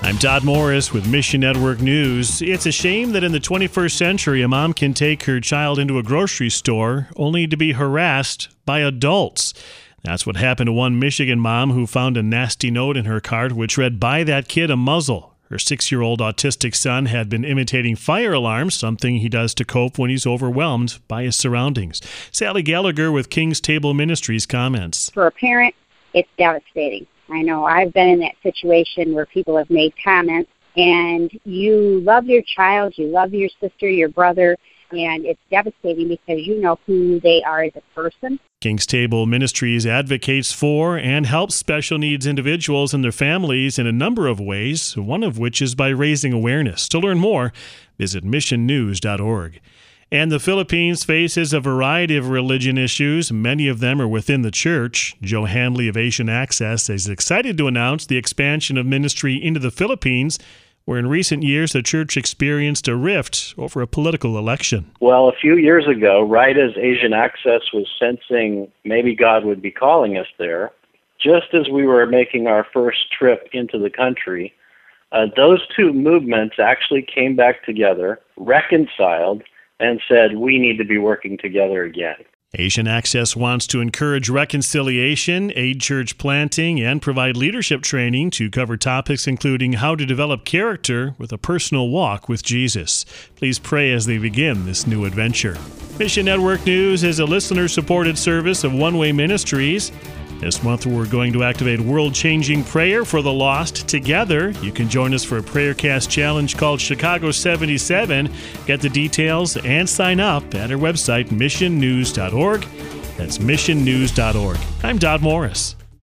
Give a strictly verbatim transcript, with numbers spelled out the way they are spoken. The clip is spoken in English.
I'm Todd Morris with Mission Network News. It's a shame that in the twenty-first century, a mom can take her child into a grocery store only to be harassed by adults. That's what happened to one Michigan mom who found a nasty note in her cart which read, "Buy that kid a muzzle." Her six-year-old autistic son had been imitating fire alarms, something he does to cope when he's overwhelmed by his surroundings. Sally Gallagher with King's Table Ministries comments. For a parent, it's devastating. I know I've been in that situation where people have made comments, and you love your child, you love your sister, your brother, and it's devastating because you know who they are as a person. King's Table Ministries advocates for and helps special needs individuals and their families in a number of ways, one of which is by raising awareness. To learn more, visit mission news dot org. And the Philippines faces a variety of religion issues. Many of them are within the church. Joe Hanley of Asian Access is excited to announce the expansion of ministry into the Philippines, where in recent years the church experienced a rift over a political election. Well, a few years ago, right as Asian Access was sensing maybe God would be calling us there, just as we were making our first trip into the country, uh, those two movements actually came back together, reconciled, and said, we need to be working together again. Asian Access wants to encourage reconciliation, aid church planting, and provide leadership training to cover topics including how to develop character with a personal walk with Jesus. Please pray as they begin this new adventure. Mission Network News is a listener-supported service of One Way Ministries. This month, we're going to activate world-changing prayer for the lost together. You can join us for a Prayercast challenge called Chicago seventy-seven. Get the details and sign up at our website, mission news dot org. That's mission news dot org. I'm Todd Morris.